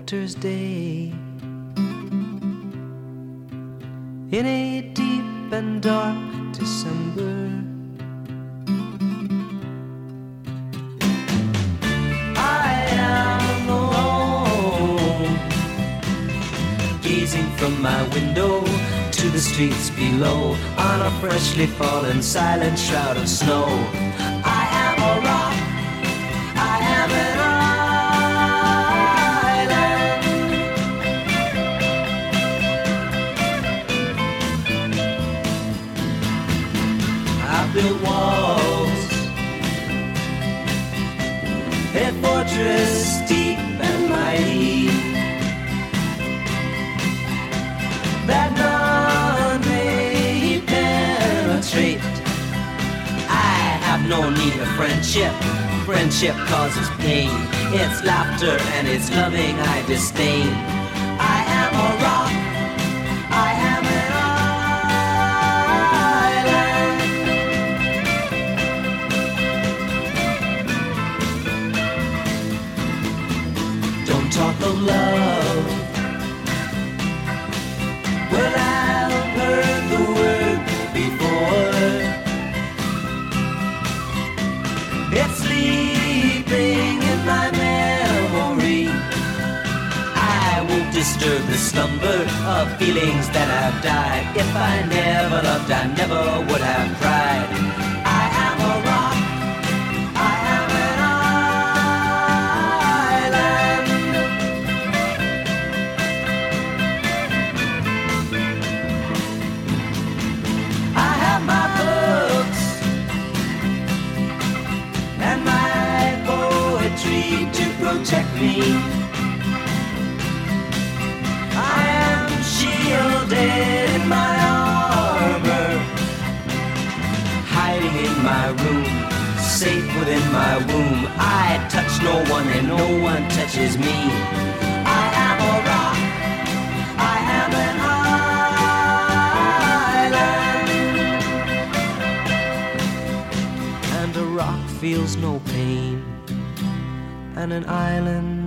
winter's day. In a deep and dark December, I am alone, gazing from my window to the streets below, on a freshly fallen silent shroud of snow. I am a rock, I am an island. I built walls, a fortress deep and mighty, that none may penetrate. I have no need of friendship. Friendship causes pain. It's laughter and it's loving I disdain. I am a rock, I am an island. Don't talk of love. Well, I've heard the word before. It's sleeping in my memory. I won't disturb the slumber of feelings that have died. If I never loved, I never would have cried. I am a rock, I am an island. I have my books and my poetry to protect me. I am shielded in my armor, hiding in my room, safe within my womb. I touch no one and no one touches me. I am a rock, I am an island. And a rock feels no pain, and an island